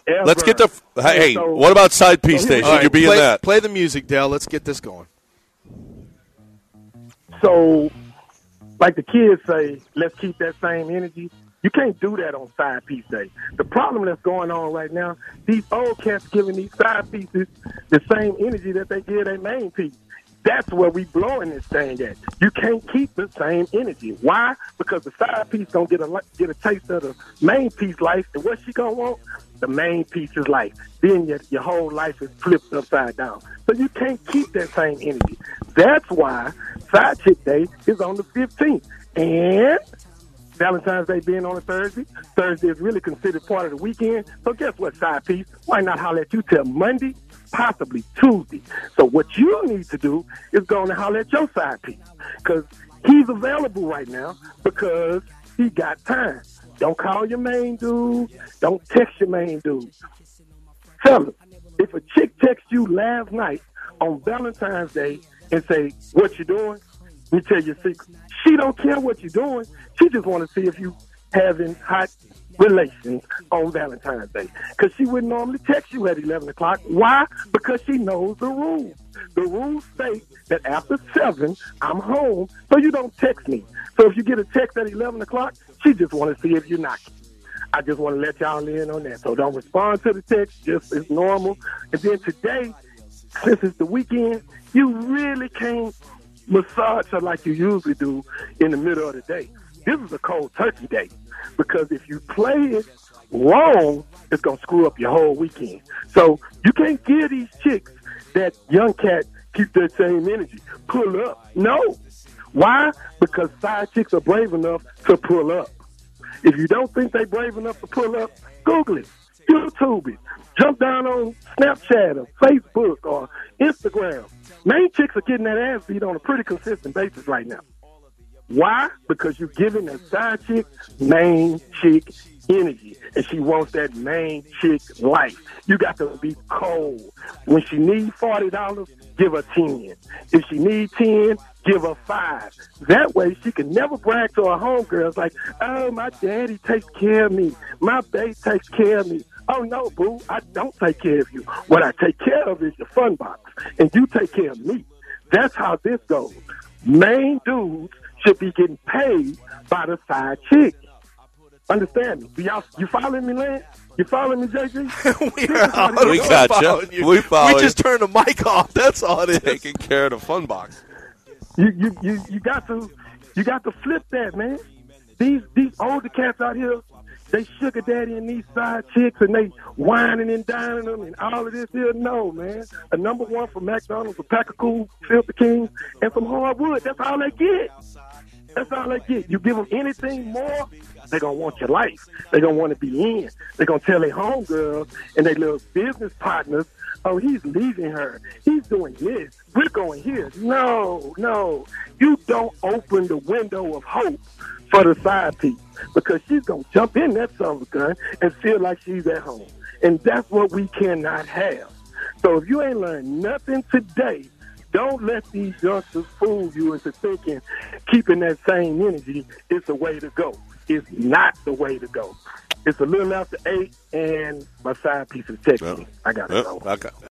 ever. Let's get the hey. So, what about side piece station? All right, You be in that? Play the music, Dale. Let's get this going. So, like the kids say, let's keep that same energy. You can't do that on side piece day. The problem that's going on right now, these old cats giving these side pieces the same energy that they give their main piece. That's where we blowing this thing at. You can't keep the same energy. Why? Because the side piece gonna get a taste of the main piece life, and what she gonna want? The main piece is life. Then your whole life is flipped upside down. So you can't keep that same energy. That's why Side Chick Day is on the 15th. And Valentine's Day being on a Thursday is really considered part of the weekend. So guess what, side piece? Why not holler at you till Monday, possibly Tuesday? So what you need to do is go and holler at your side piece, because he's available right now because he got time. Don't call your main dude. Don't text your main dude. Fellas, if a chick texts you last night on Valentine's Day and say, what you doing? Let me tell you a secret. She don't care what you're doing. She just want to see if you having hot relations on Valentine's Day. Because she wouldn't normally text you at 11 o'clock. Why? Because she knows the rules. The rules state that after 7, I'm home, so you don't text me. So if you get a text at 11 o'clock, she just want to see if you're knocking. I just want to let y'all in on that. So don't respond to the text, just as normal. And then today, since it's the weekend, you really can't massage her like you usually do in the middle of the day. This is a cold turkey day, because if you play it wrong, it's going to screw up your whole weekend. So you can't give these chicks that young cat keep that same energy. Pull up. No. Why? Because side chicks are brave enough to pull up. If you don't think they're brave enough to pull up, Google it, YouTube it, jump down on Snapchat or Facebook or Instagram. Main chicks are getting that ass beat on a pretty consistent basis right now. Why? Because you're giving a side chick main chick energy, and she wants that main chick life. You got to be cold. When she needs $40, give her 10. If she needs 10, give her 5. That way she can never brag to her homegirls like, oh, my daddy takes care of me. My babe takes care of me. Oh, no, boo, I don't take care of you. What I take care of is your fun box, and you take care of me. That's how this goes. Main dudes should be getting paid by the side chick. Understand me? You following me, Lance? You following me, JG? We got you. We follow. We just turned the mic off. That's all it is. Taking care of the fun box. You got to flip that, man. These older cats out here, they sugar daddy and these side chicks, and they whining and dining them and all of this here. No, man. A number one from McDonald's, a pack of cool Filthy King, and some hardwood. That's all they get. That's all they get. You give them anything more, they're going to want your life. They're going to want to be in. They're going to tell their homegirls and their little business partners, oh, he's leaving her. He's doing this. We're going here. No. You don't open the window of hope for the side piece, because she's going to jump in that son of a gun and feel like she's at home. And that's what we cannot have. So if you ain't learned nothing today, don't let these youngsters fool you into thinking keeping that same energy is the way to go. It's not the way to go. It's a little after 8, and my side piece is texting me. I got to go. Okay.